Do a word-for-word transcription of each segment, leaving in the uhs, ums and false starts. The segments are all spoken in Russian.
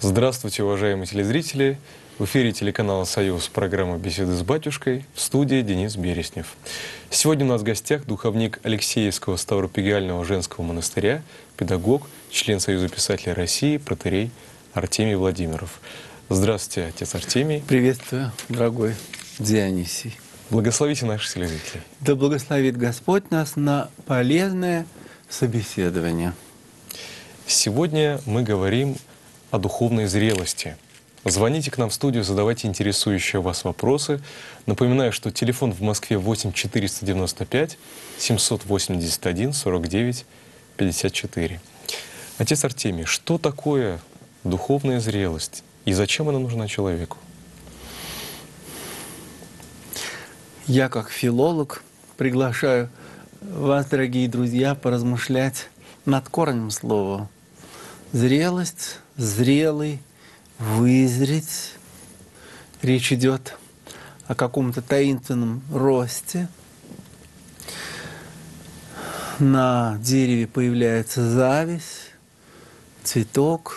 Здравствуйте, уважаемые телезрители! В эфире телеканала «Союз» программа «Беседы с батюшкой», в студии Денис Береснев. Сегодня у нас в гостях духовник Алексеевского Ставропигиального женского монастыря, педагог, член Союза писателей России, протоиерей Артемий Владимиров. Здравствуйте, отец Артемий. Приветствую, дорогой Дионисий. Благословите наших телезрителей. Да благословит Господь нас на полезное собеседование. Сегодня мы говорим о духовной зрелости. Звоните к нам в студию, задавайте интересующие вас вопросы. Напоминаю, что телефон в Москве восемь четыреста девяносто пять семьсот восемьдесят один сорок девять пятьдесят четыре. Отец Артемий, что такое духовная зрелость и зачем она нужна человеку? Я, как филолог, приглашаю вас, дорогие друзья, поразмышлять над корнем слова. Зрелость, зрелый, вызреть. Речь идет о каком-то таинственном росте. На дереве появляется зависть, цветок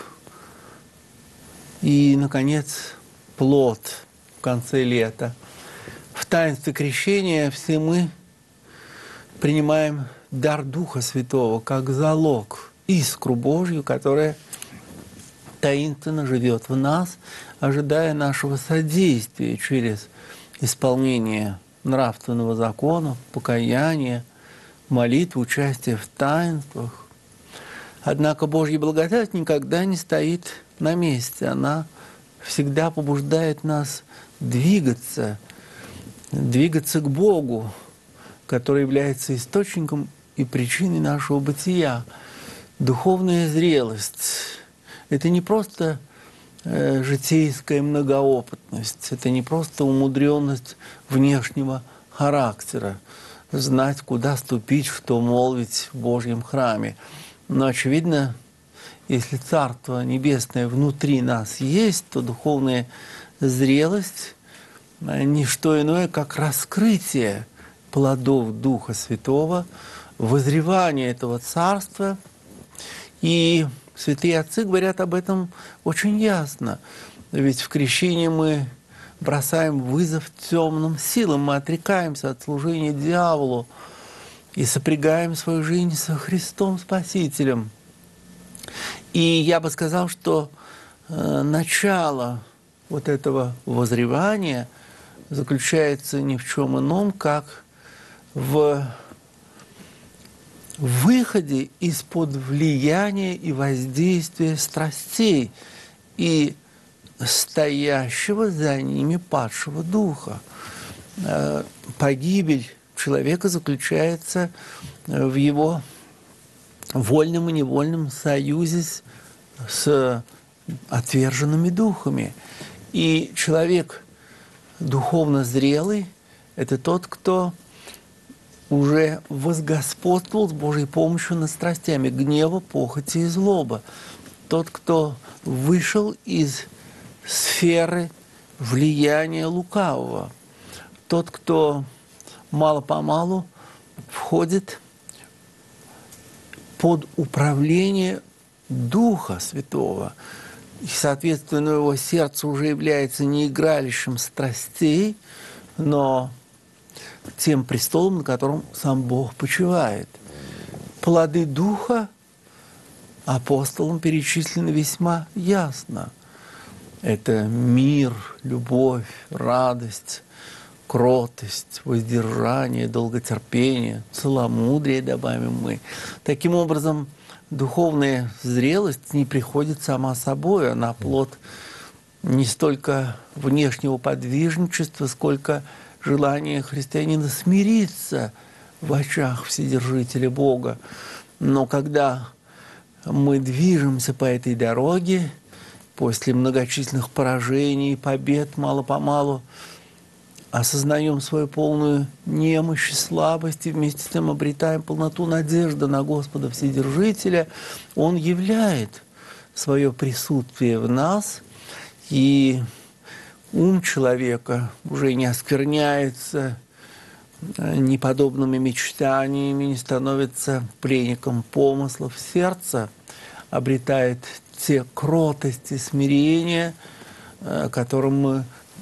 и, наконец, плод в конце лета. В таинстве крещения все мы принимаем дар Духа Святого как залог, искру Божью, которая таинственно живет в нас, ожидая нашего содействия через исполнение нравственного закона, покаяние, молитву, участие в таинствах. Однако Божья благодать никогда не стоит на месте. Она всегда побуждает нас двигаться, двигаться к Богу, который является источником и причиной нашего бытия. Духовная зрелость – это не просто э, житейская многоопытность, это не просто умудренность внешнего характера, знать, куда ступить, что молвить в Божьем храме. Но, очевидно, если Царство Небесное внутри нас есть, то духовная зрелость – не что иное, как раскрытие плодов Духа Святого, возревание этого Царства. И святые отцы говорят об этом очень ясно. Ведь в крещении мы бросаем вызов темным силам, мы отрекаемся от служения дьяволу и сопрягаем свою жизнь со Христом Спасителем. И я бы сказал, что э, начало вот этого возревания заключается ни в чем ином, как в выходе из-под влияния и воздействия страстей и стоящего за ними падшего духа. Погибель человека заключается в его вольном и невольном союзе с отверженными духами. И человек духовно зрелый – это тот, кто уже возгосподствовал с Божьей помощью над страстями гнева, похоти и злоба. Тот, кто вышел из сферы влияния лукавого. Тот, кто мало-помалу входит под управление Духа Святого. И, соответственно, его сердце уже является не игралищем страстей, но тем престолом, на котором сам Бог почивает. Плоды Духа апостолам перечислены весьма ясно. Это мир, любовь, радость, кротость, воздержание, долготерпение, целомудрие, добавим мы. Таким образом, духовная зрелость не приходит сама собой, она плод не столько внешнего подвижничества, сколько желание христианина смириться в очах Вседержителя Бога. Но когда мы движемся по этой дороге, после многочисленных поражений, побед, мало-помалу осознаем свою полную немощь и слабость, и вместе с тем обретаем полноту надежды на Господа Вседержителя, Он являет свое присутствие в нас, и ум человека уже не оскверняется неподобными мечтаниями, не становится пленником помыслов. Сердце обретает те кротости, смирения, которым мы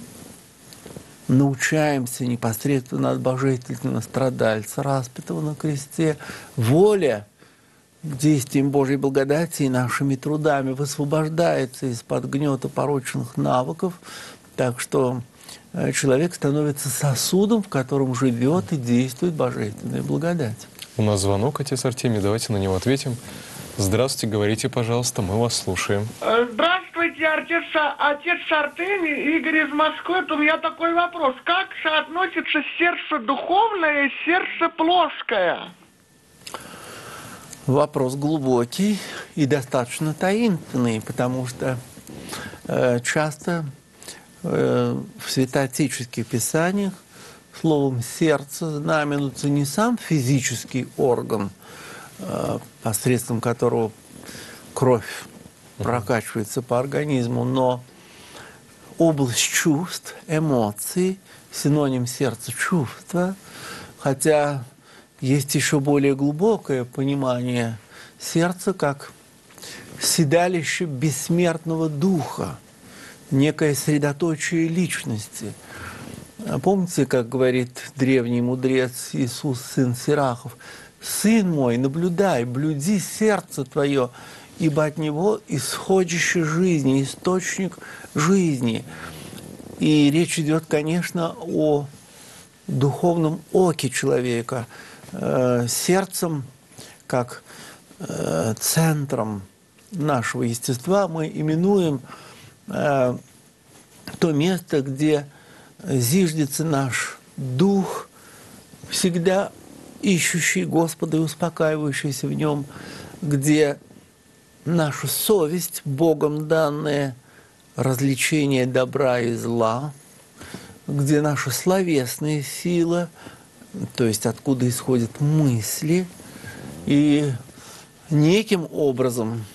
научаемся непосредственно от божественного страдальца, распятого на кресте. Воля к действиям Божьей благодати и нашими трудами высвобождается из-под гнета порочных навыков, так что человек становится сосудом, в котором живет и действует божественная благодать. У нас звонок, отец Артемий, давайте на него ответим. Здравствуйте, говорите, пожалуйста, мы вас слушаем. Здравствуйте, отец, отец Артемий, Игорь из Москвы. У меня такой вопрос. Как соотносится сердце духовное и сердце плоское? Вопрос глубокий и достаточно таинственный, потому что э, часто э, в святоотеческих писаниях словом «сердце» знаменуется не сам физический орган, э, посредством которого кровь прокачивается по организму, но область чувств, эмоций, синоним сердца чувства, хотя есть еще более глубокое понимание сердца как седалище бессмертного духа, некое средоточие личности. Помните, как говорит древний мудрец Иисус, сын Сирахов: «Сын мой, наблюдай, блюди сердце твое, ибо от него исходище жизни, источник жизни». И речь идет, конечно, о духовном оке человека, э, сердцем, как э, центром нашего естества мы именуем э, то место, где зиждется наш дух, всегда ищущий Господа и успокаивающийся в нем, где наша совесть, Богом данное развлечение добра и зла, где наша словесная сила, то есть откуда исходят мысли, и неким образом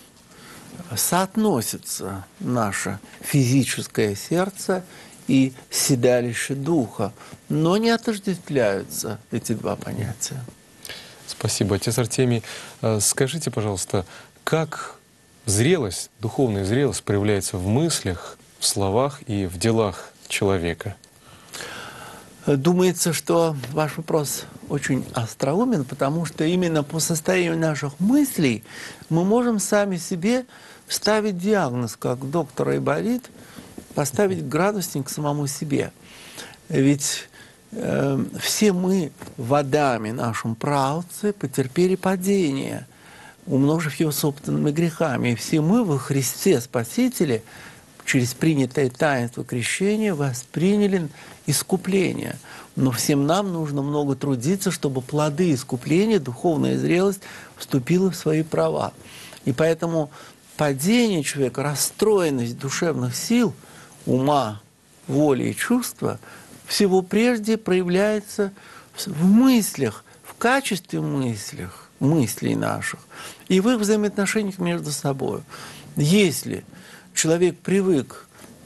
соотносится наше физическое сердце и седалище духа, но не отождествляются эти два понятия. Спасибо, отец Артемий. Скажите, пожалуйста, как зрелость, духовная зрелость проявляется в мыслях, в словах и в делах человека? Думается, что ваш вопрос очень остроумен, потому что именно по состоянию наших мыслей мы можем сами себе ставить диагноз, как доктор Айболит, поставить градусник самому себе. Ведь э, все мы водами нашим праотцы потерпели падение, умножив его собственными грехами. И все мы во Христе Спасителе через принятое таинство крещения восприняли искупление. Но всем нам нужно много трудиться, чтобы плоды искупления, духовная зрелость, вступила в свои права. И поэтому падение человека, расстроенность душевных сил, ума, воли и чувства всего прежде проявляется в мыслях, в качестве мыслях, мыслей наших и в их взаимоотношениях между собой. Если человек привык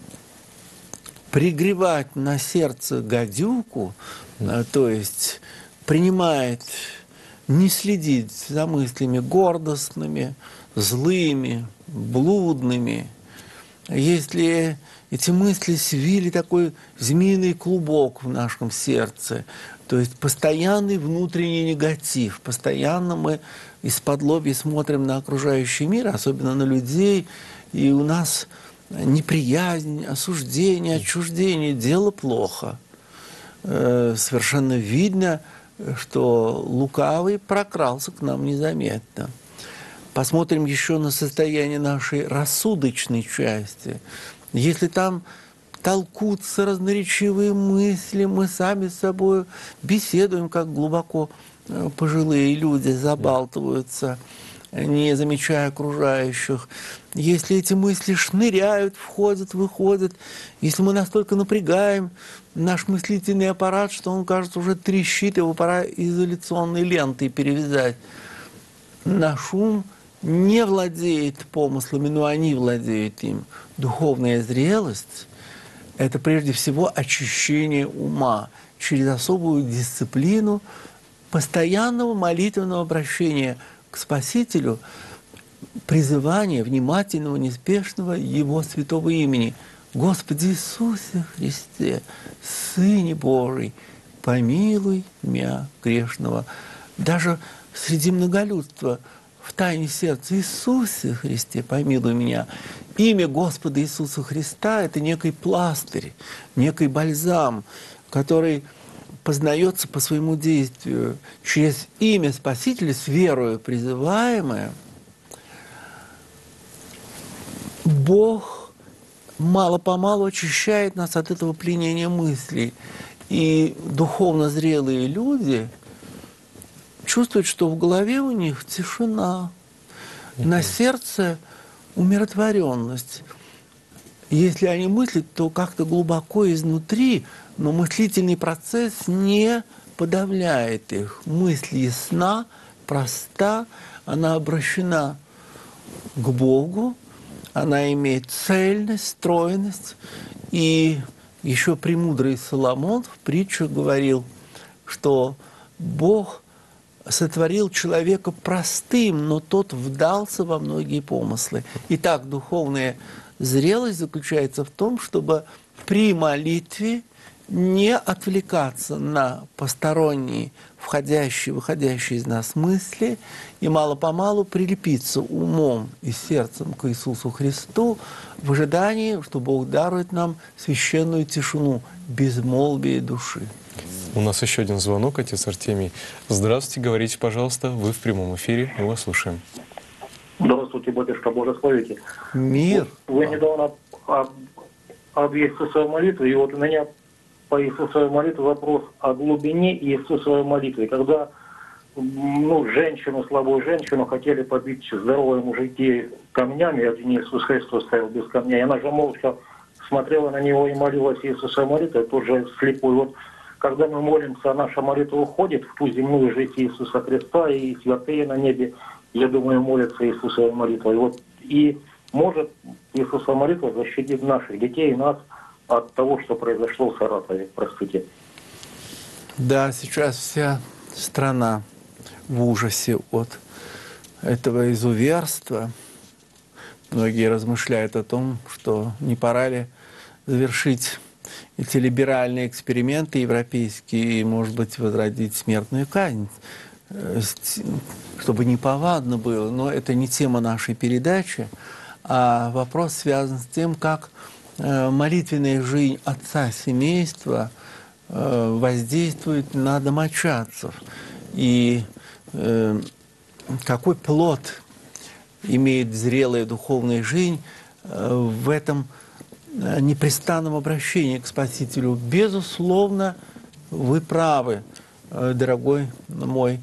пригревать на сердце гадюку, то есть принимает, не следит за мыслями гордостными, злыми, блудными, если эти мысли свили такой змеиный клубок в нашем сердце, то есть постоянный внутренний негатив, постоянно мы из-под лобья смотрим на окружающий мир, особенно на людей, и у нас неприязнь, осуждение, отчуждение, дело плохо. Совершенно видно, что лукавый прокрался к нам незаметно. Посмотрим еще на состояние нашей рассудочной части. Если там толкутся разноречивые мысли, мы сами с собой беседуем, как глубоко пожилые люди забалтываются, не замечая окружающих. Если эти мысли шныряют, входят, выходят, если мы настолько напрягаем наш мыслительный аппарат, что он, кажется, уже трещит, его пора изоляционной лентой перевязать. Наш ум не владеет помыслами, но они владеют им. Духовная зрелость – это прежде всего очищение ума через особую дисциплину постоянного молитвенного обращения к Спасителю, призывание внимательного, неспешного Его святого имени. Господи Иисусе Христе, Сыне Божий, помилуй меня грешного. Даже среди многолюдства в тайне сердца Иисусе Христе, помилуй меня. Имя Господа Иисуса Христа – это некий пластырь, некий бальзам, который познается по своему действию. Через имя Спасителя с верою призываемое Бог мало-помалу очищает нас от этого пленения мыслей. И духовно зрелые люди чувствуют, что в голове у них тишина, mm-hmm. на сердце умиротворенность. Если они мыслят, то как-то глубоко изнутри, но мыслительный процесс не подавляет их. Мысль ясна, проста, она обращена к Богу, она имеет цельность, стройность. И еще премудрый Соломон в притчах говорил, что Бог сотворил человека простым, но тот вдался во многие помыслы. Итак, духовная зрелость заключается в том, чтобы при молитве не отвлекаться на посторонние, входящие, выходящие из нас мысли, и мало-помалу прилепиться умом и сердцем к Иисусу Христу в ожидании, что Бог дарует нам священную тишину, безмолвие души. У нас еще один звонок, отец Артемий. Здравствуйте, говорите, пожалуйста, вы в прямом эфире, мы вас слушаем. Здравствуйте, батюшка, благословите. Мир. Вы недавно об Иисусовой молитве, и вот у меня по Иисусовой молитве вопрос о глубине Иисусовой молитвы. Когда ну, женщину, слабую женщину хотели побить здоровые мужики камнями, один Иисус Христос стоял без камней, и она же молча смотрела на него и молилась Иисусовой молитвой, тут же слепой. Вот когда мы молимся, наша молитва уходит в ту земную жизнь Иисуса Христа, и святые на небе, я думаю, молятся Иисусовой молитвой. Вот, и может Иисусова молитва защитить наших детей и нас от того, что произошло в Саратове. Простите. Да, сейчас вся страна в ужасе от этого изуверства. Многие размышляют о том, что не пора ли завершить эти либеральные эксперименты европейские и, может быть, возродить смертную казнь, чтобы неповадно было. Но это не тема нашей передачи, а вопрос связан с тем, как молитвенная жизнь отца семейства воздействует на домочадцев. И какой плод имеет зрелая духовная жизнь в этом непрестанном обращении к Спасителю. Безусловно, вы правы, дорогой мой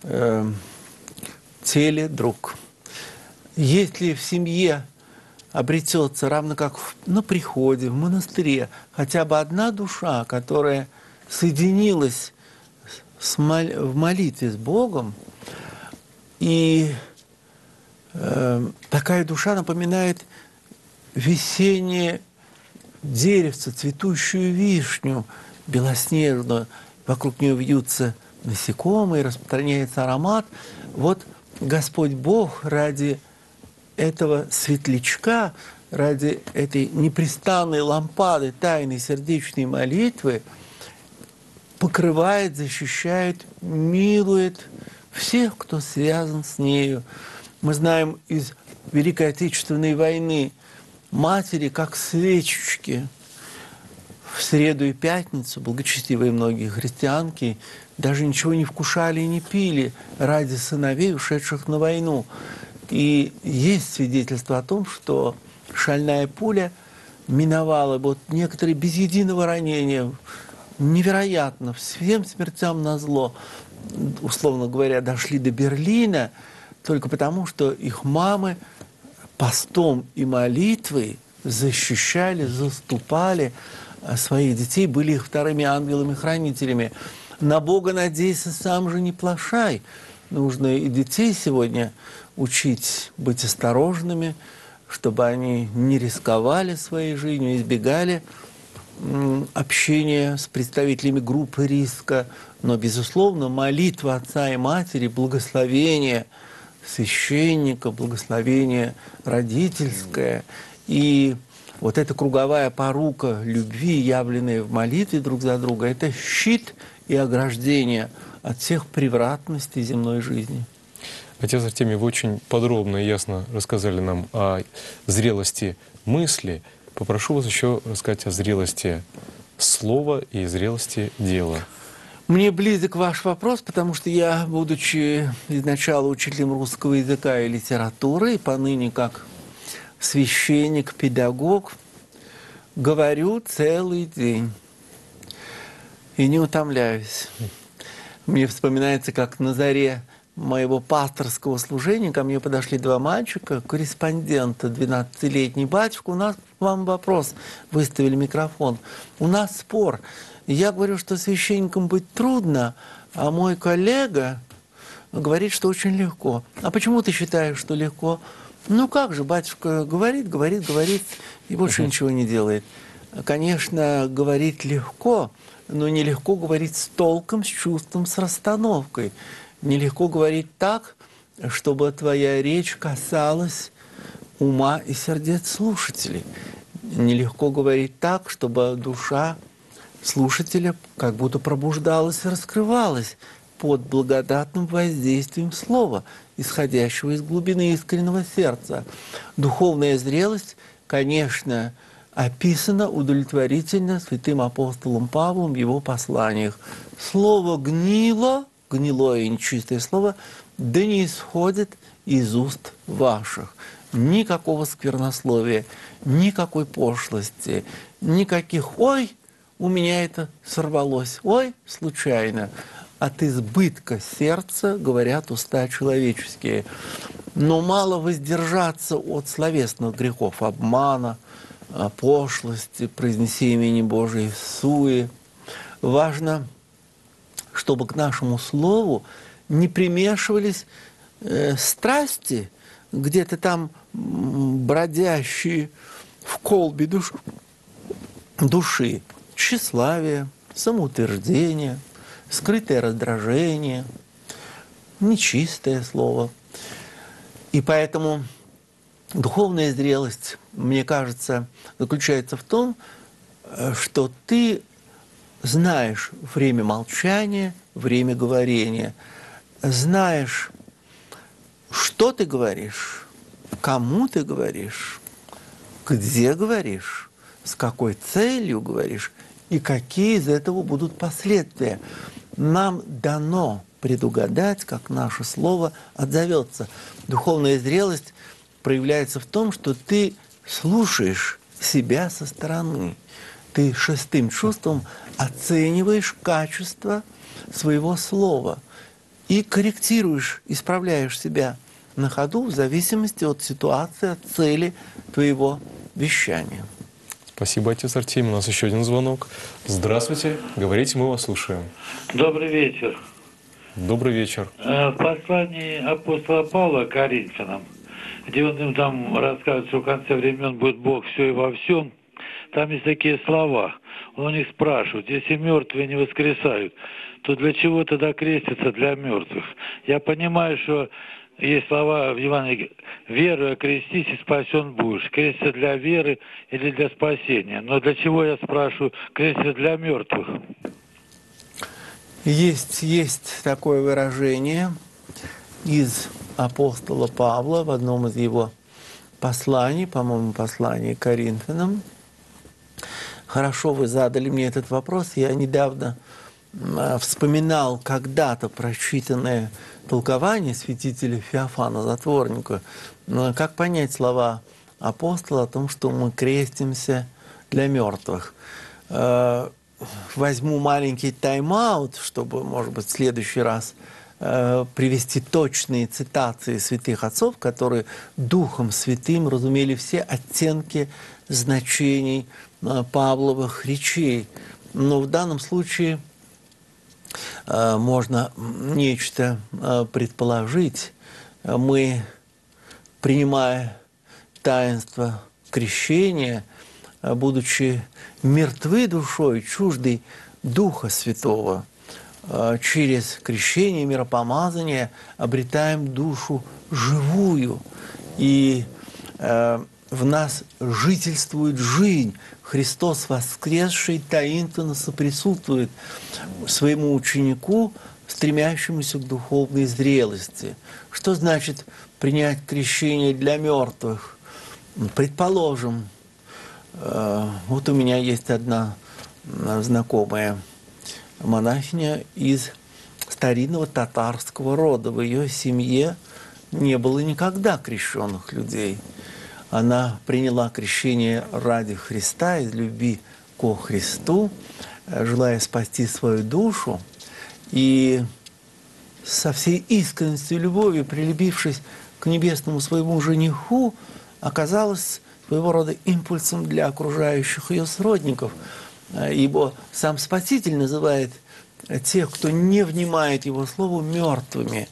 теледруг. Если в семье обретется, равно как на приходе, в монастыре, хотя бы одна душа, которая соединилась с мол... в молитве с Богом, и э, такая душа напоминает весеннее деревце, цветущую вишню, белоснежную, вокруг нее вьются насекомые, распространяется аромат. Вот Господь Бог ради этого светлячка, ради этой непрестанной лампады тайной сердечной молитвы покрывает, защищает, милует всех, кто связан с нею. Мы знаем из Великой Отечественной войны матери, как свечечки. В среду и пятницу благочестивые многие христианки даже ничего не вкушали и не пили ради сыновей, ушедших на войну. И есть свидетельство о том, что шальная пуля миновала вот некоторые без единого ранения, невероятно, всем смертям назло, условно говоря, дошли до Берлина только потому, что их мамы постом и молитвой защищали, заступали своих детей, были их вторыми ангелами-хранителями. На Бога надейся, сам же не плашай. Нужно и детей сегодня учить быть осторожными, чтобы они не рисковали своей жизнью, избегали общения с представителями группы риска. Но, безусловно, молитва отца и матери, благословение священника, благословение родительское. И вот эта круговая порука любви, явленная в молитве друг за друга, это щит и ограждение от всех превратностей земной жизни. Отец Артемий, вы очень подробно и ясно рассказали нам о зрелости мысли. Попрошу вас еще рассказать о зрелости слова и зрелости дела. Мне близок ваш вопрос, потому что я, будучи изначально учителем русского языка и литературы, и поныне как священник, педагог, говорю целый день и не утомляюсь. Мне вспоминается, как на заре моего пасторского служения ко мне подошли два мальчика, корреспондента, двенадцатилетний: батюшка, у нас к вам вопрос, выставили микрофон, у нас спор. И я говорю, что священником быть трудно, а мой коллега говорит, что очень легко. А почему ты считаешь, что легко? Ну как же, батюшка говорит, говорит, говорит, и больше ничего не делает. Конечно, говорить легко, но нелегко говорить с толком, с чувством, с расстановкой. Нелегко говорить так, чтобы твоя речь касалась ума и сердец слушателей. Нелегко говорить так, чтобы душа слушателя как будто пробуждалась и раскрывалась под благодатным воздействием слова, исходящего из глубины искреннего сердца. Духовная зрелость, конечно, описана удовлетворительно святым апостолом Павлом в его посланиях. Слово гнило, гнилое и нечистое слово, да не исходит из уст ваших. Никакого сквернословия, никакой пошлости, никаких «ой, у меня это сорвалось», «ой, случайно». От избытка сердца говорят уста человеческие. Но мало воздержаться от словесных грехов, обмана, пошлости, произнесения имени Божия в суе. Важно, чтобы к нашему слову не примешивались э, страсти, где-то там бродящие в колбе душ, души, тщеславие, самоутверждение, скрытое раздражение, нечистое слово. И поэтому духовная зрелость, мне кажется, заключается в том, что ты знаешь время молчания, время говорения, знаешь, что ты говоришь, кому ты говоришь, где говоришь, с какой целью говоришь и какие из этого будут последствия. Нам дано предугадать, как наше слово отзовется. Духовная зрелость проявляется в том, что ты слушаешь себя со стороны. Ты шестым чувством оцениваешь качество своего слова и корректируешь, исправляешь себя на ходу в зависимости от ситуации, от цели твоего вещания. Спасибо, отец Артемий. У нас еще один звонок. Здравствуйте. Говорите, мы вас слушаем. Добрый вечер. Добрый вечер. В послании апостола Павла к Коринфянам, где он им там рассказывает, что в конце времен будет Бог все и во всем, там есть такие слова. Он у них спрашивает: если мертвые не воскресают, то для чего тогда крестятся для мертвых? Я понимаю, что есть слова в Евангелии: веруя, крестись и спасен будешь. Креститься для веры или для спасения. Но для чего, я спрашиваю, креститься для мертвых? Есть, есть такое выражение из апостола Павла в одном из его посланий, по-моему, послании к Коринфянам. Хорошо вы задали мне этот вопрос. Я недавно вспоминал когда-то прочитанное толкование святителя Феофана Затворника. Как понять слова апостола о том, что мы крестимся для мертвых? Возьму маленький тайм-аут, чтобы, может быть, в следующий раз привести точные цитации святых отцов, которые Духом Святым разумели все оттенки значений Павловых речей. Но в данном случае можно нечто предположить. Мы, принимая таинство крещения, будучи мертвы душой, чуждой Духа Святого, через крещение, миропомазание обретаем душу живую. И э, в нас жительствует жизнь. Христос воскресший таинственно соприсутствует своему ученику, стремящемуся к духовной зрелости. Что значит принять крещение для мертвых? Предположим, э, вот у меня есть одна знакомая монахиня из старинного татарского рода. В ее семье не было никогда крещенных людей. Она приняла крещение ради Христа, из любви ко Христу, желая спасти свою душу. И со всей искренностью и любовью, прилепившись к небесному своему жениху, оказалась своего рода импульсом для окружающих ее сродников. Ибо сам Спаситель называет тех, кто не внимает Его Слову, мертвыми.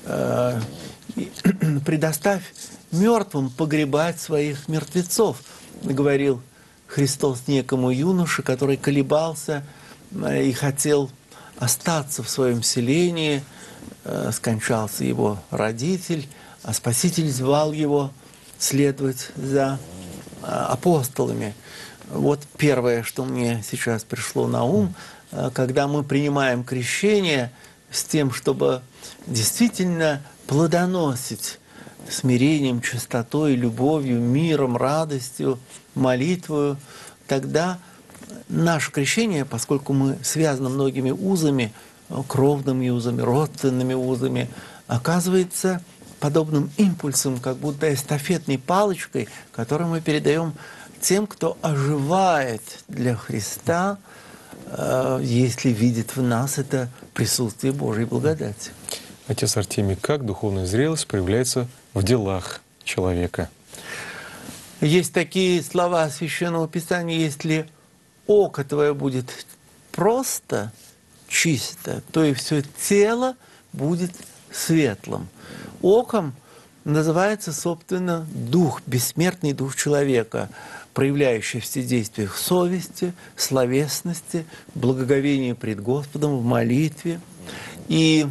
«Предоставь мертвым погребать своих мертвецов», говорил Христос некому юноше, который колебался и хотел остаться в своем селении. Скончался его родитель, а Спаситель звал его следовать за апостолами. Вот первое, что мне сейчас пришло на ум, когда мы принимаем крещение с тем, чтобы действительно плодоносить смирением, чистотой, любовью, миром, радостью, молитвою, тогда наше крещение, поскольку мы связаны многими узами, кровными узами, родственными узами, оказывается подобным импульсом, как будто эстафетной палочкой, которую мы передаем тем, кто оживает для Христа, если видит в нас это присутствие Божьей благодати. Отец Артемий, как духовная зрелость проявляется в делах человека? Есть такие слова Священного Писания: если око твое будет просто, чисто, то и все тело будет светлым. Оком называется, собственно, дух, бессмертный дух человека, проявляющийся в действиях совести, словесности, благоговении пред Господом, в молитве. И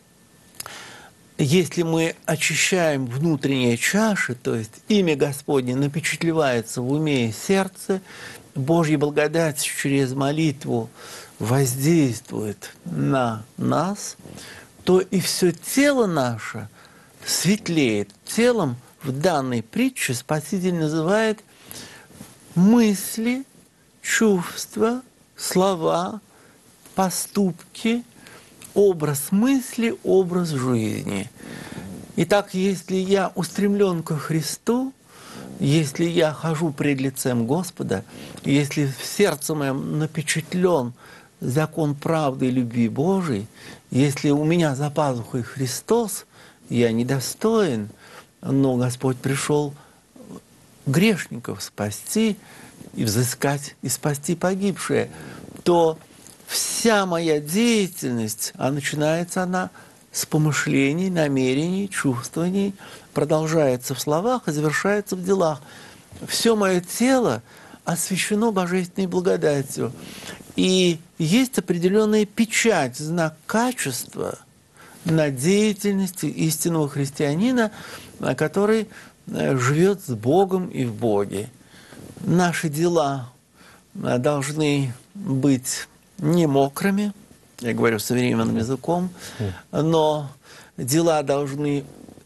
если мы очищаем внутренние чаши, то есть имя Господне напечатлевается в уме и сердце, Божья благодать через молитву воздействует на нас, то и все тело наше светлеет. Телом в данной притче Спаситель называет мысли, чувства, слова, поступки, образ мысли, образ жизни. Итак, если я устремлен ко Христу, если я хожу пред лицем Господа, если в сердце моем напечатлен закон правды и любви Божией, если у меня за пазухой Христос, я недостоин, но Господь пришел грешников спасти и взыскать и спасти погибшие, то вся моя деятельность, а начинается она с помышлений, намерений, чувствований, продолжается в словах и завершается в делах. Все мое тело освящено божественной благодатью. И есть определенная печать, знак качества на деятельности истинного христианина, который живет с Богом и в Боге. Наши дела должны быть не мокрыми, я говорю современным языком, но дела должны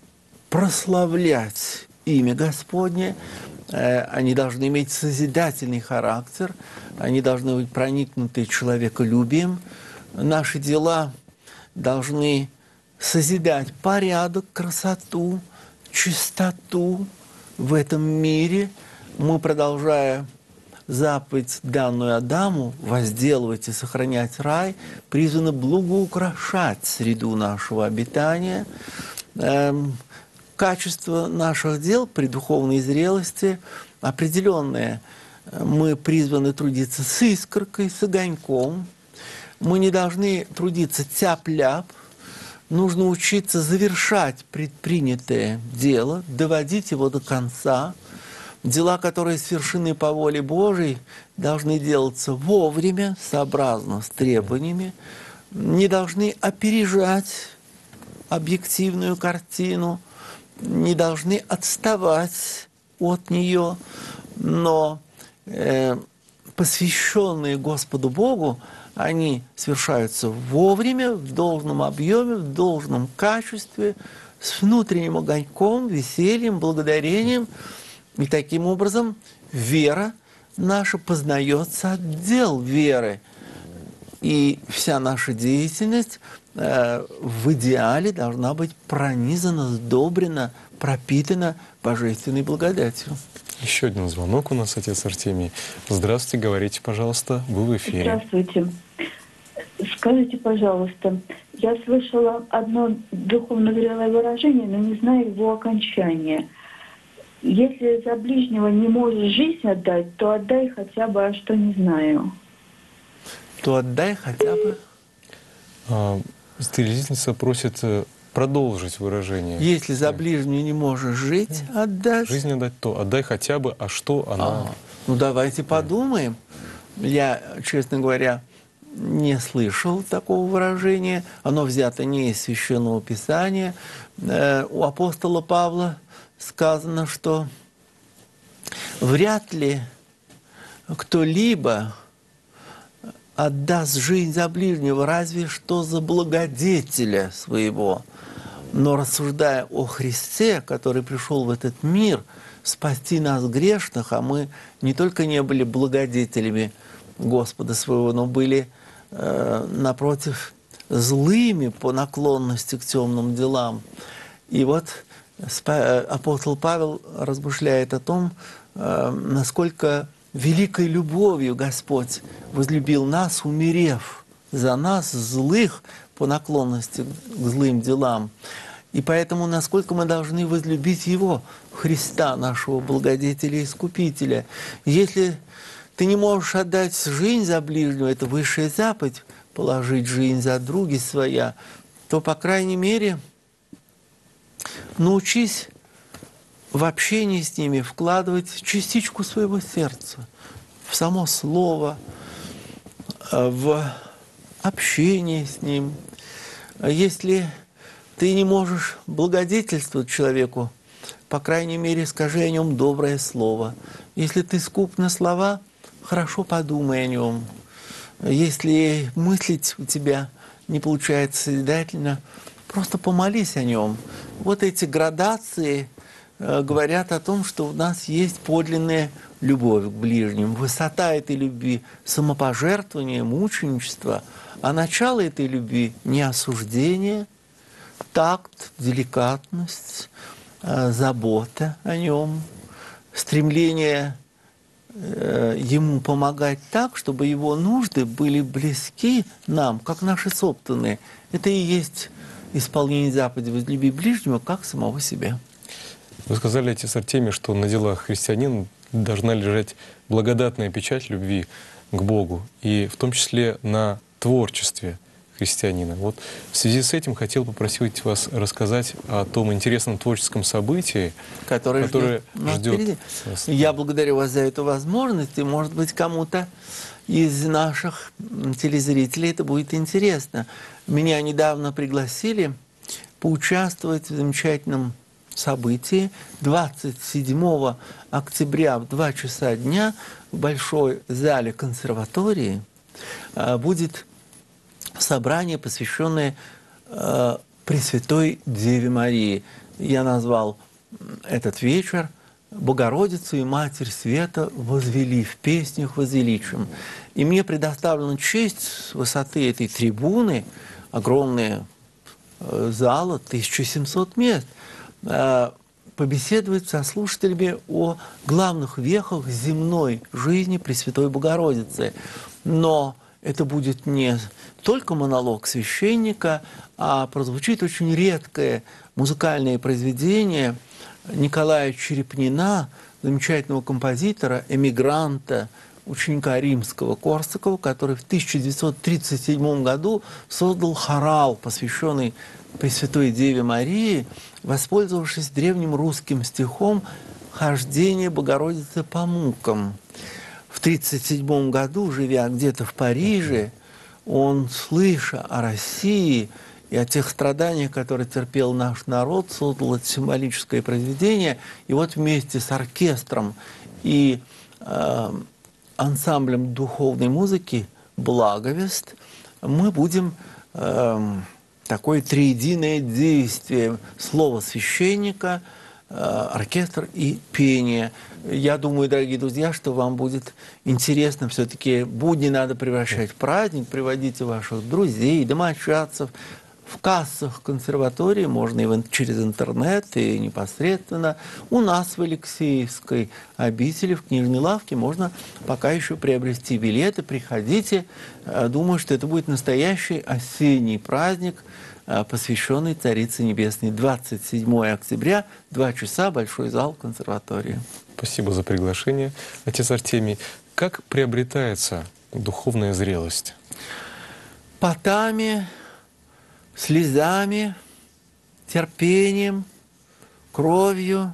прославлять имя Господне, они должны иметь созидательный характер, они должны быть проникнуты человеколюбием. Наши дела должны созидать порядок, красоту, чистоту в этом мире. Мы, продолжая заповедь, данную Адаму, возделывать и сохранять рай, призваны благоукрашать среду нашего обитания. Эм, качество наших дел при духовной зрелости определенное. Мы призваны трудиться с искоркой, с огоньком. Мы не должны трудиться тяп-ляп. Нужно учиться завершать предпринятое дело, доводить его до конца. Дела, которые совершены по воле Божией, должны делаться вовремя, сообразно с требованиями, не должны опережать объективную картину, не должны отставать от нее, но э, посвященные Господу Богу, они совершаются вовремя, в должном объеме, в должном качестве, с внутренним огоньком, весельем, благодарением. И таким образом вера наша познается от дел веры. И вся наша деятельность э, в идеале должна быть пронизана, сдобрена, пропитана божественной благодатью. Еще один звонок у нас, отец Артемий. Здравствуйте, говорите, пожалуйста, вы в эфире. Здравствуйте. Скажите, пожалуйста, я слышала одно духовно зрелое выражение, но не знаю его окончания. Если за ближнего не можешь жизнь отдать, то отдай хотя бы, а что не знаю. То отдай хотя бы. А, Телезрительница просит продолжить выражение. Если за ближнего не можешь жить, отдать. Жизнь отдать, то отдай хотя бы, а что она... А, ну давайте подумаем. Я, честно говоря, не слышал такого выражения. Оно взято не из Священного Писания. Э, у апостола Павла сказано, что вряд ли кто-либо отдаст жизнь за ближнего, разве что за благодетеля своего. Но рассуждая о Христе, который пришел в этот мир спасти нас грешных, а мы не только не были благодетелями Господа своего, но были, э, напротив, злыми по наклонности к темным делам. И вот апостол Павел размышляет о том, э, насколько великой любовью Господь возлюбил нас, умерев за нас, злых, по наклонности к злым делам. И поэтому насколько мы должны возлюбить Его, Христа, нашего благодетеля и искупителя. Если ты не можешь отдать жизнь за ближнего, это высшая заповедь, положить жизнь за други своя, то, по крайней мере, научись в общении с ними вкладывать частичку своего сердца в само слово, в общение с ним. Если ты не можешь благодетельствовать человеку, по крайней мере, скажи о нем доброе слово. Если ты скуп на слова, хорошо подумай о нем. Если мыслить у тебя не получается созидательно, просто помолись о нем. Вот эти градации э, говорят о том, что у нас есть подлинная любовь к ближним. Высота этой любви – самопожертвование, мученичество. А начало этой любви – не осуждение, такт, деликатность, э, забота о нем, стремление э, ему помогать так, чтобы его нужды были близки нам, как наши собственные. Это и есть исполнение заповеди «возлюби ближнего, как самого себя». Вы сказали, отец Артемий, что на делах христианина должна лежать благодатная печать любви к Богу, и в том числе на творчестве христианина. Вот в связи с этим хотел попросить вас рассказать о том интересном творческом событии, которое, которое ждет. ждет. Я благодарю вас за эту возможность, и, может быть, кому-то из наших телезрителей это будет интересно. Меня недавно пригласили поучаствовать в замечательном событии. двадцать седьмого октября в два часа дня в большой зале консерватории будет собрание, посвященное э, Пресвятой Деве Марии. Я назвал этот вечер «Богородицу и Матерь Света возвели, в песнях возвеличим». И мне предоставлена честь с высоты этой трибуны, огромная э, зала, тысяча семьсот мест, э, побеседовать со слушателями о главных вехах земной жизни Пресвятой Богородицы. Но это будет не только монолог священника, а прозвучит очень редкое музыкальное произведение Николая Черепнина, замечательного композитора, эмигранта, ученика римского Корсакова, который в тысяча девятьсот тридцать седьмом году создал хорал, посвященный Пресвятой Деве Марии, воспользовавшись древним русским стихом «Хождение Богородицы по мукам». В тридцать седьмом году, живя где-то в Париже, он, слыша о России и о тех страданиях, которые терпел наш народ, создал это символическое произведение. И вот вместе с оркестром и э, ансамблем духовной музыки «Благовест» мы будем э, такое триединое действие: слово священника, э, оркестр и пение. Я думаю, дорогие друзья, что вам будет интересно. Все-таки будни надо превращать в праздник, приводите ваших друзей, домочадцев. В кассах консерватории можно и в, через интернет, и непосредственно. У нас в Алексеевской обители, в книжной лавке, можно пока еще приобрести билеты. Приходите. Думаю, что это будет настоящий осенний праздник, посвященный Царице Небесной. двадцать седьмого октября, два часа, большой зал консерватории. Спасибо за приглашение. Отец Артемий, как приобретается духовная зрелость? Потами, слезами, терпением, кровью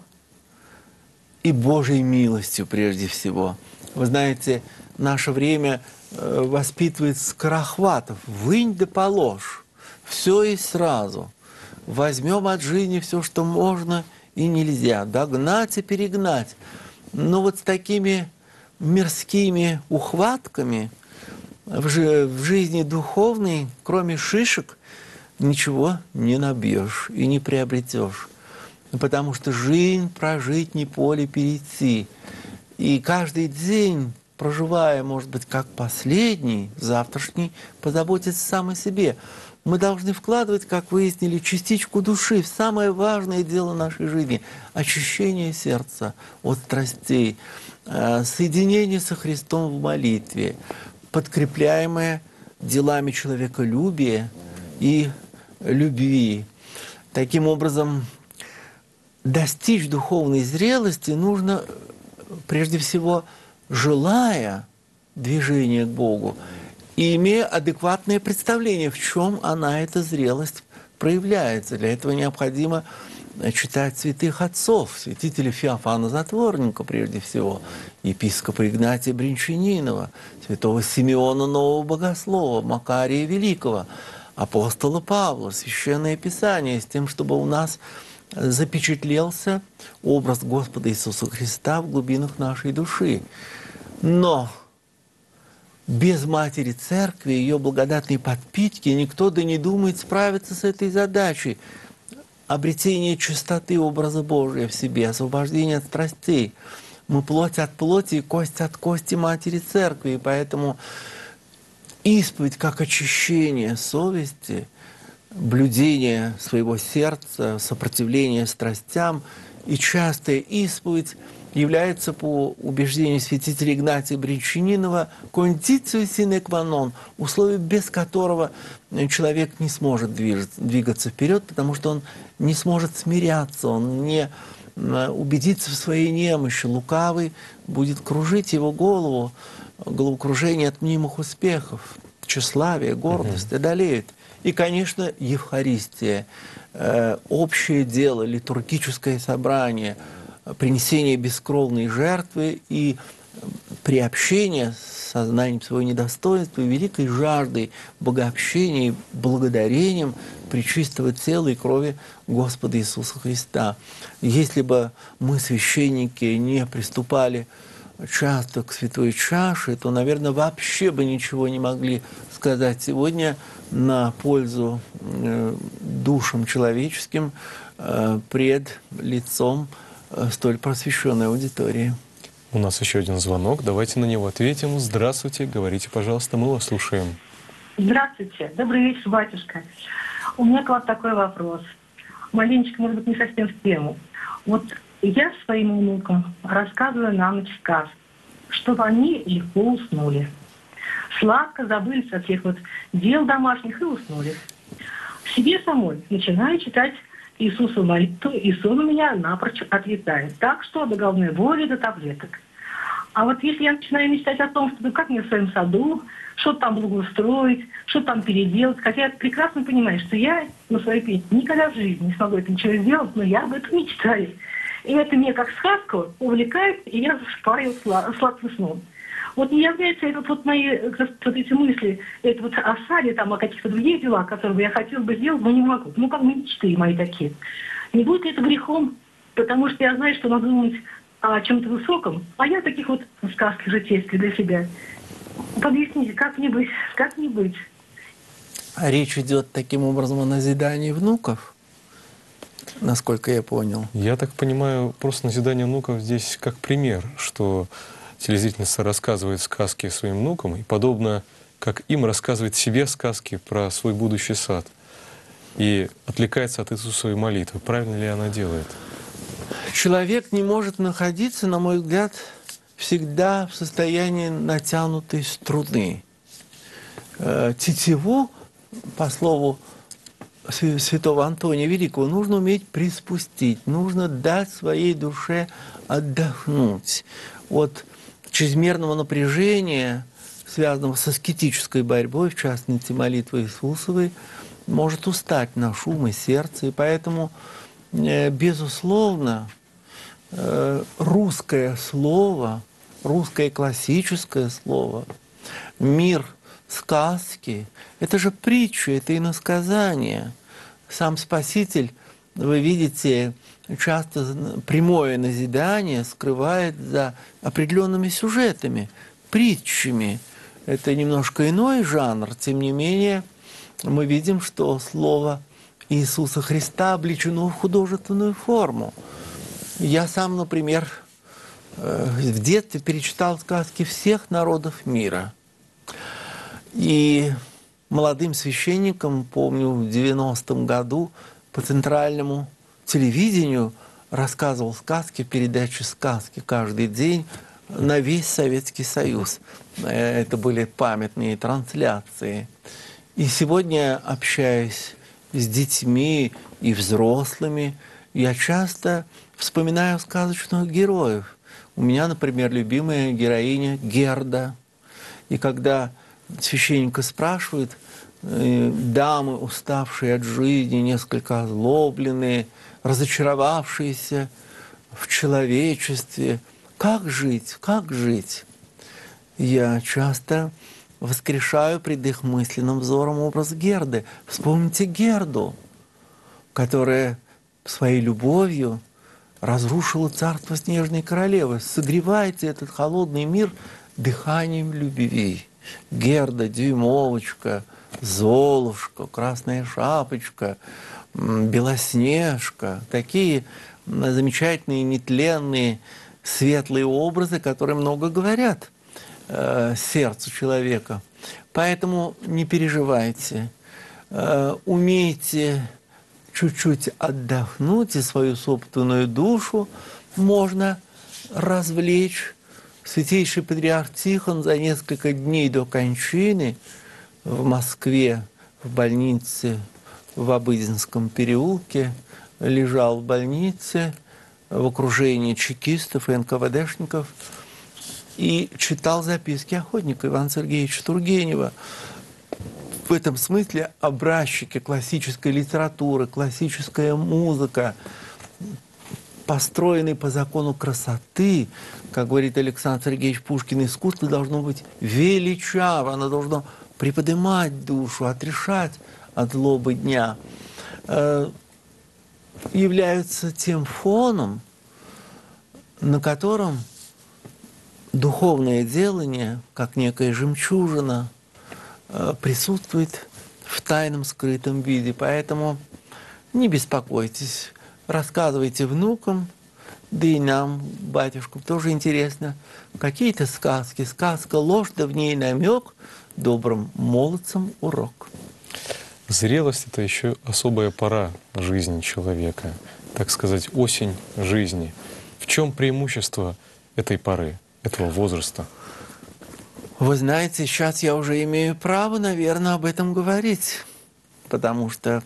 и Божьей милостью прежде всего. Вы знаете, наше время воспитывает скорохватов. Вынь да положь. Все и сразу. Возьмем от жизни все, что можно и нельзя. Догнать и перегнать. Но вот с такими мирскими ухватками в, жи- в жизни духовной, кроме шишек, ничего не набьешь и не приобретешь. Потому что жизнь прожить не поле перейти. И каждый день, проживая, может быть, как последний, завтрашний, позаботиться сам о себе. Мы должны вкладывать, как выяснили, частичку души в самое важное дело нашей жизни – очищение сердца от страстей, соединение со Христом в молитве, подкрепляемое делами человеколюбия и любви. Таким образом, достичь духовной зрелости нужно, прежде всего, желая движения к Богу и имея адекватное представление, в чем она, эта зрелость, проявляется. Для этого необходимо читать святых отцов, святителя Феофана Затворника, прежде всего, епископа Игнатия Бринчанинова, святого Симеона Нового Богослова, Макария Великого, апостола Павла, Священное Писание, с тем, чтобы у нас запечатлелся образ Господа Иисуса Христа в глубинах нашей души. Но без Матери Церкви, ее благодатной подпитки, никто да не думает справиться с этой задачей. Обретение чистоты образа Божия в себе, освобождение от страстей. Мы плоть от плоти и кость от кости Матери Церкви, и поэтому исповедь как очищение совести, блюдение своего сердца, сопротивление страстям и частая исповедь является, по убеждению святителя Игнатия Бринчанинова, кондицией sine qua non, условие, без которого человек не сможет двигаться вперед, потому что он не сможет смиряться, он не убедится в своей немощи. Лукавый будет кружить его голову, головокружение от мнимых успехов, тщеславие, гордость одолеют. И, конечно, Евхаристия, э, общее дело, литургическое собрание, принесение бескровной жертвы и приобщение с сознанием своего недостоинства и великой жаждой богообщения и благодарением пречистого тела и крови Господа Иисуса Христа. Если бы мы, священники, не приступали часто к святой чаше, то, наверное, вообще бы ничего не могли сказать сегодня на пользу э, душам человеческим э, пред лицом э, столь просвещенной аудитории. У нас еще один звонок. Давайте на него ответим. Здравствуйте. Говорите, пожалуйста, мы вас слушаем. Здравствуйте. Добрый вечер, батюшка. У меня к вам такой вопрос. Маленечко, может быть, не совсем в тему. Вот я своим внукам рассказываю на ночь сказ, чтобы они легко уснули. Сладко забылись от всех вот дел домашних и уснули. Себе самой начинаю читать Иисусу молитву, и сон у меня напрочь отлетает. Так что до головной боли, до таблеток. А вот если я начинаю мечтать о том, что как мне в своем саду, что там благоустроить, что там переделать, хотя я прекрасно понимаю, что я на своей пенсии никогда в жизни не смогу это ничего сделать, но я об этом мечтаю. И это меня как сказку увлекает, и я засыпаю сладким сном. Вот не является это вот мои вот эти мысли, это вот о саде, там, о каких-то других делах, которые я хотела бы сделать, но не могу. Ну, как бы мечты мои такие. Не будет ли это грехом? Потому что я знаю, что надо думать о чем-то высоком, а я таких вот сказки житейских для себя. Объясните, как мне быть? Как мне быть? А речь идет таким образом о назидании внуков, насколько я понял. Я так понимаю, просто назидание внуков здесь как пример, что телезрительница рассказывает сказки своим внукам, и подобно как им рассказывает себе сказки про свой будущий сад, и отвлекается от Иисусовой молитвы. Правильно ли она делает? Человек не может находиться, на мой взгляд, всегда в состоянии натянутой струны. Тетиву, по слову святого Антония Великого, нужно уметь приспустить, нужно дать своей душе отдохнуть от чрезмерного напряжения, связанного с аскетической борьбой, в частности, молитвой Иисусовой, может устать наш ум и сердце. И поэтому, безусловно, русское слово, русское классическое слово, мир сказки — это же притча, это иносказание. Сам Спаситель, вы видите, часто прямое назидание скрывает за определенными сюжетами, притчами. Это немножко иной жанр, тем не менее мы видим, что слово Иисуса Христа облечено в художественную форму. Я сам, например, в детстве перечитал сказки всех народов мира. И молодым священником, помню, в девяностом году по центральному телевидению рассказывал сказки в передаче «Сказки» каждый день на весь Советский Союз. Это были памятные трансляции. И сегодня, общаясь с детьми и взрослыми, я часто вспоминаю сказочных героев. У меня, например, любимая героиня Герда. И когда священника спрашивают, дамы, уставшие от жизни, несколько озлобленные, разочаровавшиеся в человечестве, как жить, как жить? Я часто воскрешаю пред их мысленным взором образ Герды. Вспомните Герду, которая своей любовью разрушила царство снежной королевы. Согревайте этот холодный мир дыханием любви. Герда, Дюймовочка, Золушка, Красная Шапочка, Белоснежка. Такие замечательные, нетленные, светлые образы, которые много говорят э, сердцу человека. Поэтому не переживайте. Э, умейте чуть-чуть отдохнуть, и свою собственную душу можно развлечь. Святейший патриарх Тихон за несколько дней до кончины в Москве, в больнице в Обыденском переулке, лежал в больнице в окружении чекистов и эн ка вэ дэшников и читал записки охотника Ивана Сергеевича Тургенева. В этом смысле образчики классической литературы, классическая музыка, построенные по закону красоты, как говорит Александр Сергеевич Пушкин, искусство должно быть величаво, оно должно приподнимать душу, отрешать от злобы дня, э, являются тем фоном, на котором духовное делание, как некая жемчужина, э, присутствует в тайном, скрытом виде. Поэтому не беспокойтесь, рассказывайте внукам, да и нам, батюшкам, тоже интересно. Какие-то сказки. Сказка ложь, да в ней намек, добрым молодцам урок. Зрелость — это еще особая пора жизни человека, так сказать, осень жизни. В чем преимущество этой поры, этого возраста? Вы знаете, сейчас я уже имею право, наверное, об этом говорить, потому что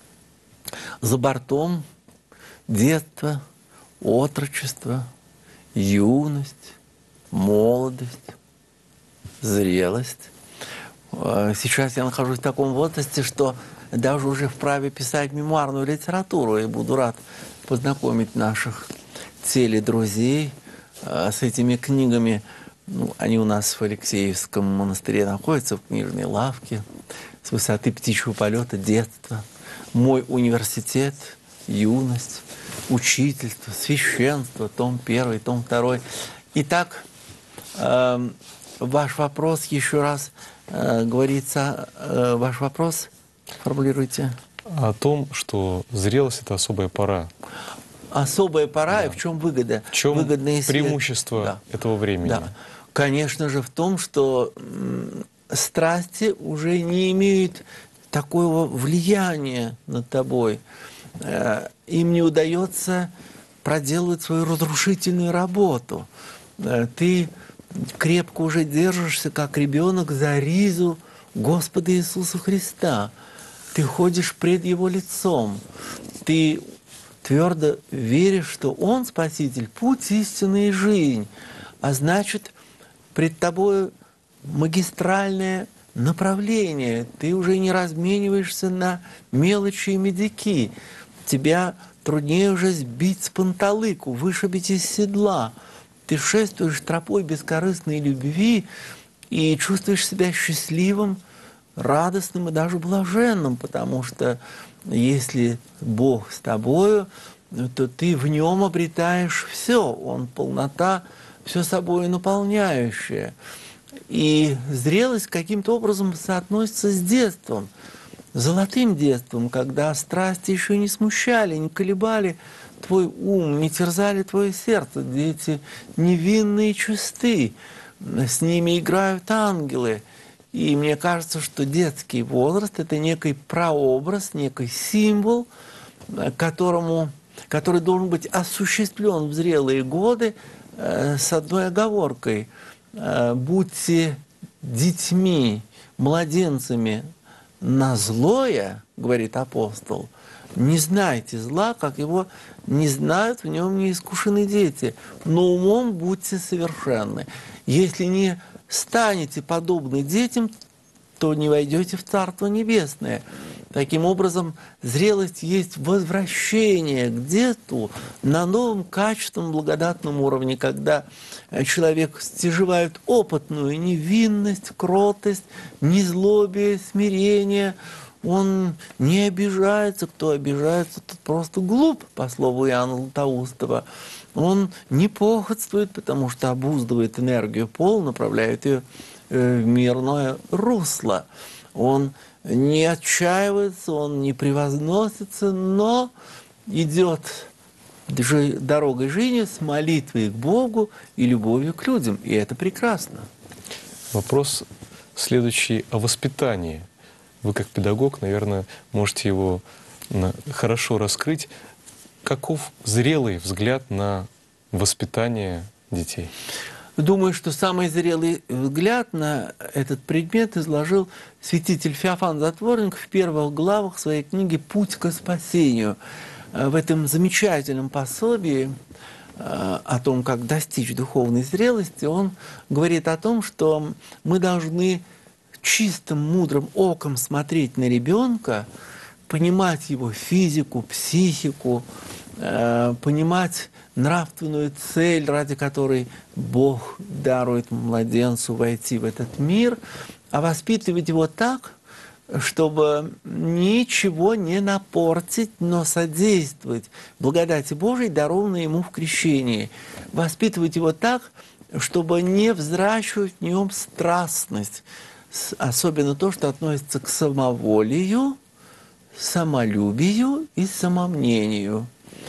за бортом детство, отрочество, юность, молодость, зрелость. Сейчас я нахожусь в таком возрасте, что даже уже вправе писать мемуарную литературу, и буду рад познакомить наших теледрузей с этими книгами. Ну, они у нас в Алексеевском монастыре находятся, в книжной лавке, с высоты птичьего полета, детство. Мой университет, юность, учительство, священство, том первый, том второй. Итак, э, ваш вопрос еще раз э, говорится, э, ваш вопрос формулируйте. О том, что зрелость — это особая пора. Особая пора, Да. и в чем выгода? В чем Выгодные свет- преимущество Да. этого времени? Да. Конечно же, в том, что м, страсти уже не имеют такого влияния над тобой. Э, Им не удается проделывать свою разрушительную работу. Э, Ты крепко уже держишься, как ребенок, за ризу Господа Иисуса Христа. Ты ходишь пред Его лицом. Ты твердо веришь, что Он Спаситель, путь, истина и жизнь. А значит, пред тобой магистральное направление. Ты уже не размениваешься на мелочи и медики. Тебя труднее уже сбить с панталыку, вышибить из седла. Ты шествуешь тропой бескорыстной любви и чувствуешь себя счастливым, радостным и даже блаженным, потому что если Бог с тобою, то ты в Нем обретаешь все. Он полнота, все собой наполняющее. И зрелость каким-то образом соотносится с детством, золотым детством, когда страсти еще не смущали, не колебали твой ум, не терзали твое сердце. Дети невинные и чисты, с ними играют ангелы. И мне кажется, что детский возраст – это некий прообраз, некий символ, которому, который должен быть осуществлен в зрелые годы э, с одной оговоркой. Э, будьте детьми, младенцами на злое, говорит апостол, не знайте зла, как его не знают в нем неискушенные дети, но умом будьте совершенны. Если не станете подобны детям, то не войдете в Царство Небесное. Таким образом, зрелость есть возвращение к детству на новом качественном благодатном уровне, когда человек стяживает опытную невинность, кротость, незлобие, смирение. Он не обижается. Кто обижается, тот просто глуп, по слову Иоанна Златоустова. Он не похотствует, потому что обуздывает энергию пола, направляет ее в мирное русло. Он не отчаивается, он не превозносится, но идет дорогой жизни с молитвой к Богу и любовью к людям. И это прекрасно. Вопрос следующий о воспитании. Вы как педагог, наверное, можете его хорошо раскрыть. Каков зрелый взгляд на воспитание детей? Думаю, что самый зрелый взгляд на этот предмет изложил святитель Феофан Затворник в первых главах своей книги «Путь к спасению». В этом замечательном пособии о том, как достичь духовной зрелости, он говорит о том, что мы должны чистым, мудрым оком смотреть на ребенка, понимать его физику, психику, понимать нравственную цель, ради которой Бог дарует младенцу войти в этот мир, а воспитывать его так, чтобы ничего не напортить, но содействовать благодати Божией, дарованной ему в крещении. Воспитывать его так, чтобы не взращивать в нем страстность, особенно то, что относится к самоволию, самолюбию и самомнению.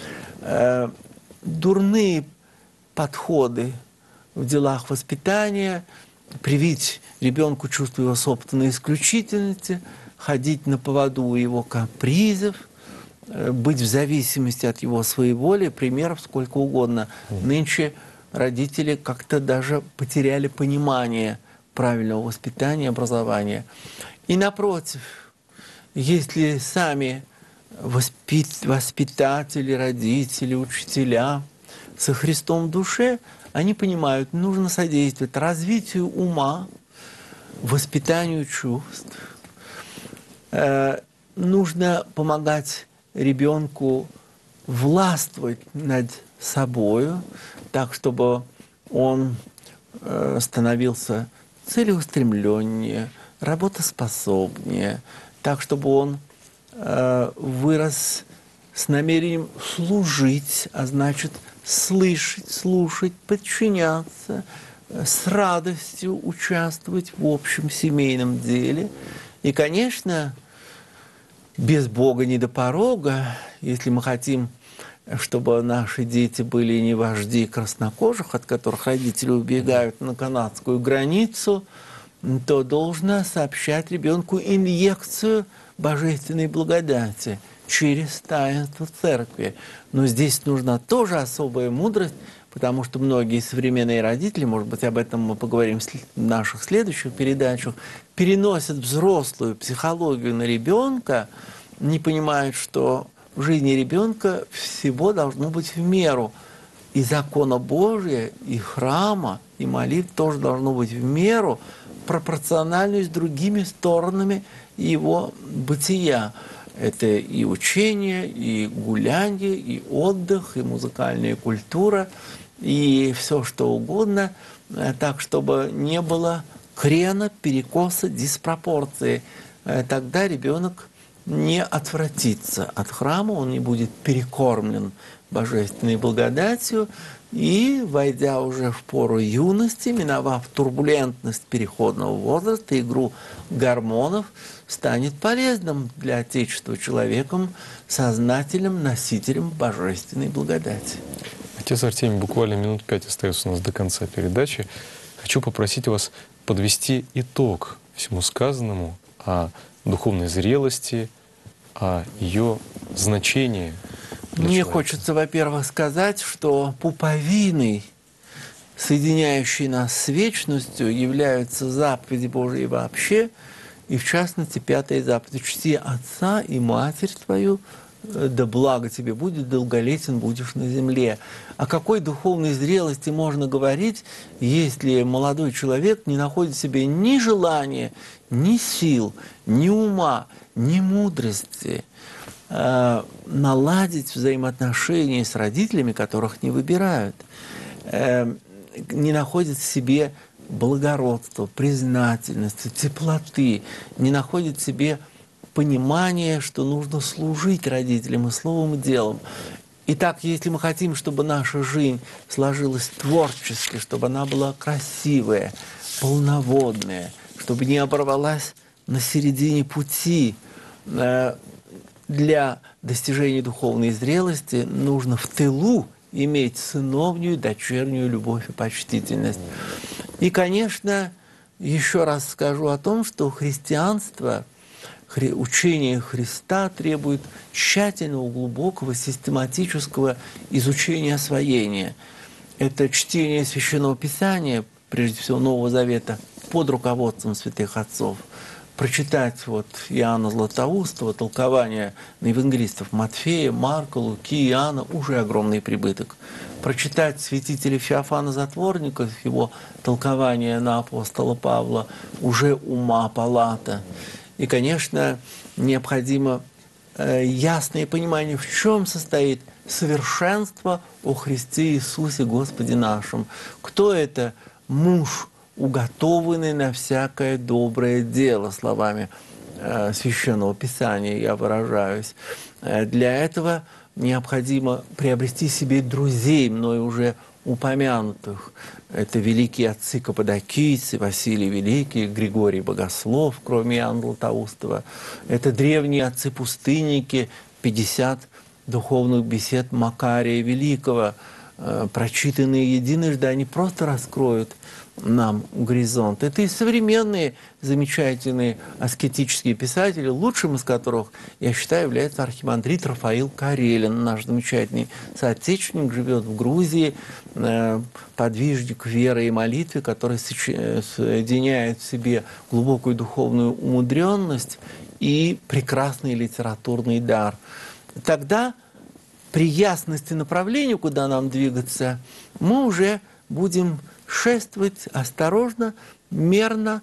Дурные подходы в делах воспитания, привить ребенку чувство его собственной исключительности, ходить на поводу у его капризов, быть в зависимости от его своеволия, примеров сколько угодно. Нынче родители как-то даже потеряли понимание правильного воспитания, образования. И напротив, если сами воспитатели, родители, учителя со Христом в душе, они понимают, нужно содействовать развитию ума, воспитанию чувств. Э, нужно помогать ребенку властвовать над собою, так, чтобы он э, становился целеустремленнее, работоспособнее, так, чтобы он э, вырос с намерением служить, а значит, слышать, слушать, подчиняться, э, с радостью участвовать в общем семейном деле. И, конечно, без Бога не до порога, если мы хотим, чтобы наши дети были не вожди краснокожих, от которых родители убегают на канадскую границу, то должно сообщать ребенку инъекцию божественной благодати через таинство церкви. Но здесь нужна тоже особая мудрость, потому что многие современные родители, может быть, об этом мы поговорим в наших следующих передачах, переносят взрослую психологию на ребенка, не понимают, что в жизни ребенка всего должно быть в меру. И закона Божия, и храма, и молитв тоже должно быть в меру, пропорционально с другими сторонами его бытия. Это и учение, и гуляние, и отдых, и музыкальная культура, и все что угодно, так, чтобы не было крена, перекоса, диспропорции. Тогда ребенок не отвратится от храма, он не будет перекормлен божественной благодатью, и, войдя уже в пору юности, миновав турбулентность переходного возраста, игру гормонов, станет полезным для Отечества человеком, сознательным носителем божественной благодати. Отец Артемий, буквально минут пять остается у нас до конца передачи. Хочу попросить вас подвести итог всему сказанному о духовной зрелости, о ее значении. Мне человека. хочется, во-первых, сказать, что пуповиной, соединяющей нас с вечностью, являются заповеди Божии вообще, и в частности пятая заповедь: «Чти отца и матерь твою, да благо тебе будет, долголетен будешь на земле». О какой духовной зрелости можно говорить, если молодой человек не находит в себе ни желания, ни сил, ни ума, ни мудрости э, наладить взаимоотношения с родителями, которых не выбирают, э, не находит в себе благородства, признательности, теплоты, не находит в себе понимание, что нужно служить родителям и словом, и делом. Итак, если мы хотим, чтобы наша жизнь сложилась творчески, чтобы она была красивая, полноводная, чтобы не оборвалась на середине пути, для достижения духовной зрелости нужно в тылу иметь сыновнюю, дочернюю любовь и почтительность. И, конечно, еще раз скажу о том, что христианство, учение Христа требует тщательного, глубокого, систематического изучения, освоения. Это чтение Священного Писания, прежде всего Нового Завета, под руководством святых отцов. Прочитать вот Иоанна Златоустова, толкование на евангелистов Матфея, Марка, Луки, Иоанна, уже огромный прибыток. Прочитать святителя Феофана Затворника, его толкование на апостола Павла, уже ума палата. И, конечно, необходимо э, ясное понимание, в чем состоит совершенство о Христе Иисусе Господе нашем. Кто это муж, уготованный на всякое доброе дело, словами э, Священного Писания я выражаюсь. Э, для этого необходимо приобрести себе друзей, мной уже упомянутых. Это великие отцы каппадокийцы, Василий Великий, Григорий Богослов, кроме Иоанна Златоустова. Это древние отцы-пустынники, пятьдесят духовных бесед Макария Великого, э, прочитанные единожды, они просто раскроют нам горизонт. Это и современные замечательные аскетические писатели, лучшим из которых, я считаю, является архимандрит Рафаил Карелин, наш замечательный соотечественник, живет в Грузии, э, подвижник веры и молитвы, который соединяет в себе глубокую духовную умудренность и прекрасный литературный дар. Тогда при ясности направления, куда нам двигаться, мы уже будем шествовать осторожно, мерно,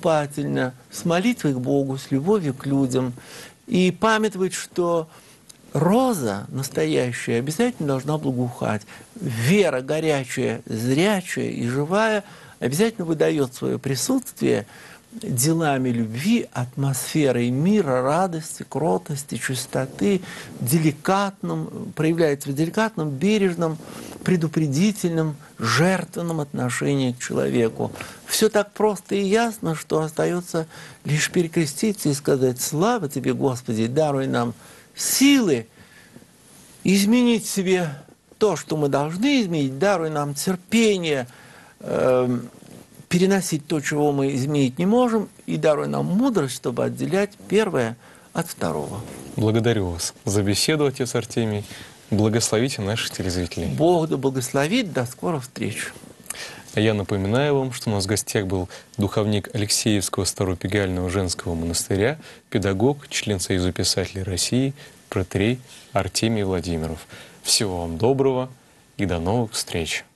поступательно, с молитвой к Богу, с любовью к людям, и памятовать, что роза настоящая обязательно должна благоухать. Вера горячая, зрячая и живая обязательно выдает свое присутствие делами любви, атмосферой мира, радости, кротости, чистоты, деликатным, проявляется в деликатном, бережном, предупредительном, жертвенном отношении к человеку. Все так просто и ясно, что остается лишь перекреститься и сказать: «Слава Тебе, Господи, даруй нам силы изменить себе то, что мы должны изменить, даруй нам терпение, э, переносить то, чего мы изменить не можем, и даруй нам мудрость, чтобы отделять первое от второго». Благодарю вас за беседу, отец Артемий. Благословите наших телезрителей. Бог да благословит. До скорых встреч. А я напоминаю вам, что у нас в гостях был духовник Алексеевского Старопегального женского монастыря, педагог, член Союза писателей России, протерей Артемий Владимиров. Всего вам доброго и до новых встреч!